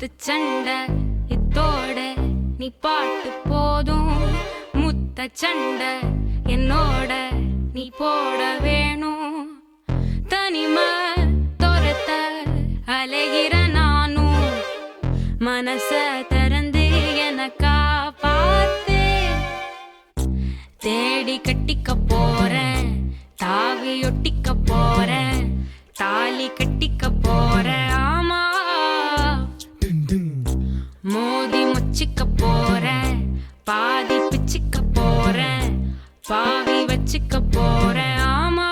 சண்டை இத்தோட நீ பாட்டு போதும். முத்த சண்டை என்னோட நீ போட வேணும். தனிமை துரத்த அலைகிற நானும் மனச திறந்து எனக்கா பார்த்து தேடி கட்டிக்க போறேன். தாவி ஒட்டிக்க போறேன். தாலி கட்டிக்க போறேன். ஆமா மோதி முச்சிக்க போறேன். பாதி பிச்சிக்க போறேன். பாவி வச்சுக்க போறேன். ஆமா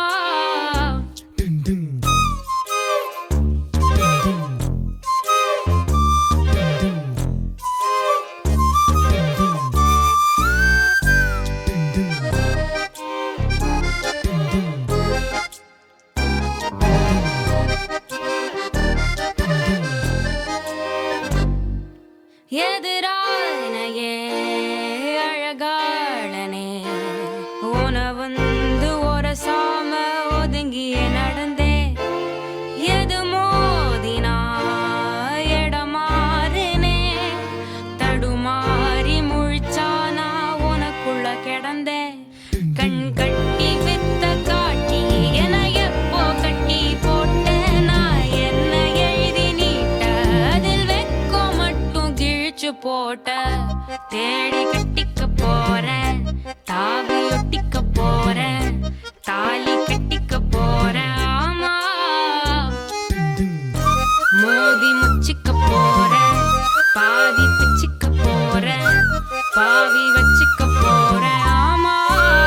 எதிரானையே அழகாளனே உன வந்து ஒரு சாம ஒதுங்கிய நடந்தே. எது மோதினா இடமாறுனே தடுமாறி முழிச்சானா உனக்குள்ள கிடந்தே. கண் கட்டி வித்த காட்டி என எப்போ கட்டி போட்ட நான் என்ன எழுதி நீட்ட அதில் வெக்கோ மட்டும் கிழிச்சு போட்ட. தேடி கட்டிக்க போறேன். தாவி ஒட்டிக்க போறேன். தாலி கட்டிக்க போறேன். ஆமா மோதி முச்சிக்க போறேன். பாதி பிச்சிக்க போறேன். பாவி வச்சுக்க போறேன். ஆமா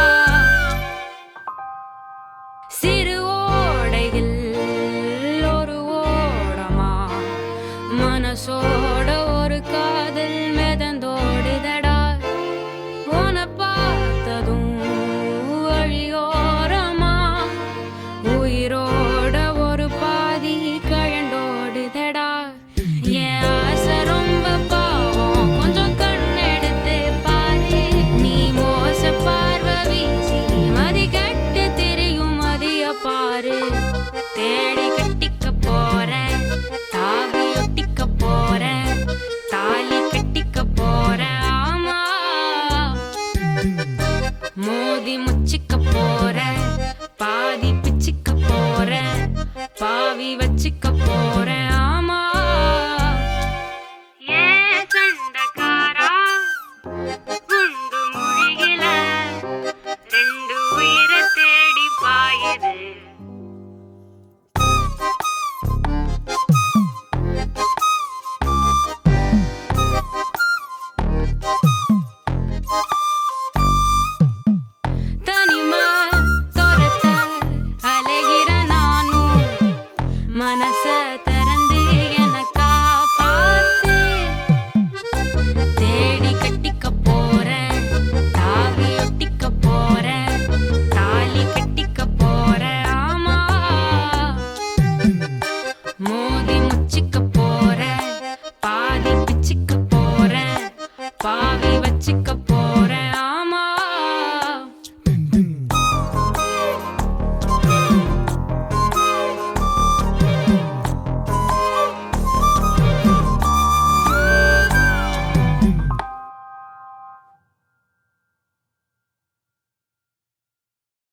சிறு ஓடையில் ஒரு ஓடமா மனசோட ஒரு காதல் மிதந்தோடுதடா. உன பார்த்ததும் வழியோரமா உயிரோட ஒரு பாதி கழண்டோடுதடா. என் ஆசை ரொம்ப பாவம் கொஞ்சம் கண்ணெடுத்து பாரு. நீ மோச பார்வை வீசி மதி கட்டு திரியும் மதிய பாரு. தேடி